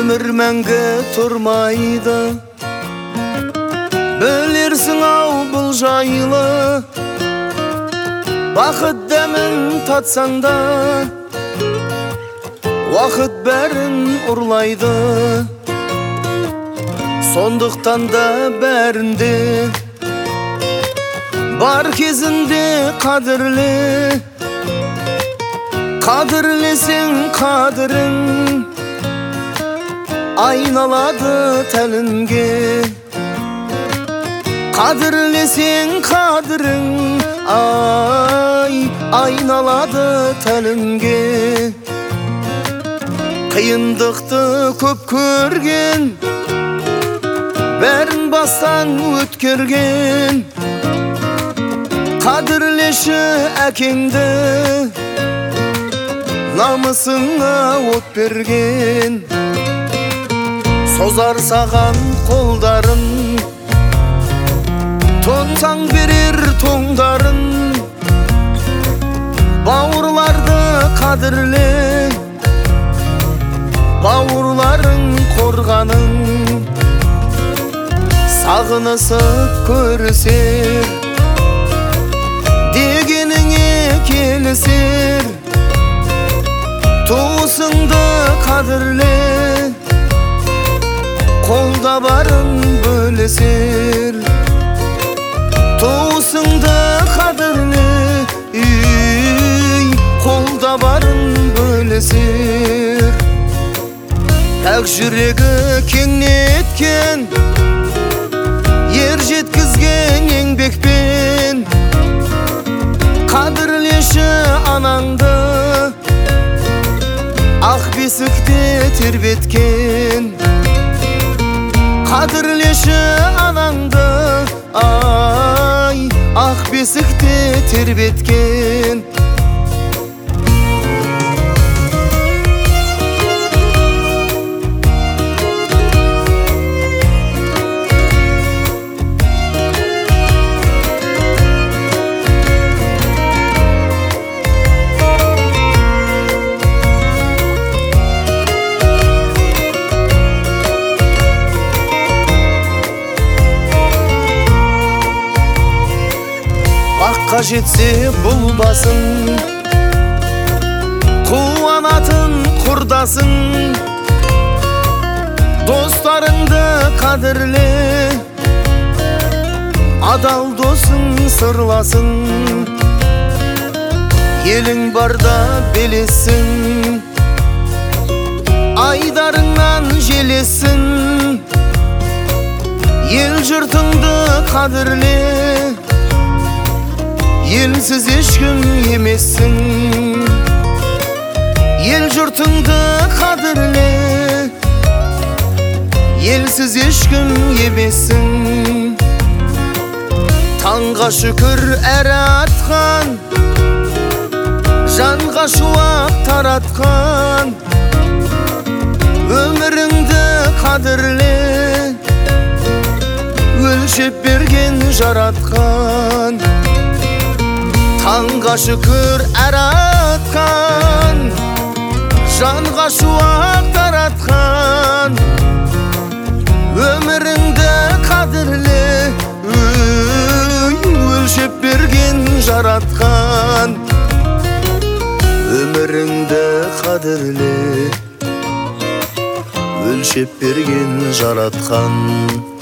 өмір мәңгі тұрмайды, білерсің ау бұл жайлы. Бақыт дәмін татсаң да, уақыт бәрін ұрлайды. Сондықтан да бәрінде бар кезінде қадірле. Қадірлесең қадірің айналады тәлінге. Қадірлесең қадірің айналады тәлінге. Қиындықты көп көрген, бәрін бастан өткерген. Қадірлеші әкеңді, намысыңа от берген. Созар саған қолдарын, тонсаң берер тоңдарын. Бауырларды қадірле, бауырларың қорғаның. Сағынысып көрісер, дегеніңе келісер. Туысыңды қадірле, қолда барын бөлесер. Туысыңды қадірле, қолда барын бөлесер. Пәк жүрегі кең неткен, ер жеткізген еңбекпен. Қадірлеші анаңды, ақ бесікте тербеткен. Қадірлеші анаңды, ақ бесікте тербеткен. Аққа жетсе бұл басың, қуанатын құрдасың. Достарыңды қадірле, адал досың сырласың. Елің барда белесің, айдарыңнан желесің. Ел жұртыңды қадірле, елсіз ешкім емессің. Ел жұртыңды қадірле, елсіз ешкім емессің. Таңға шүкір әрі атқан, жанға шуақ таратқан. Өміріңді қадірле, өлшеп берген жаратқан. Таңға шүкір әрі атқан, жанға шуақ таратқан. Өміріңді қадірле, өлшеп берген жаратқан. Өміріңді қадірле, өлшеп берген жаратқан.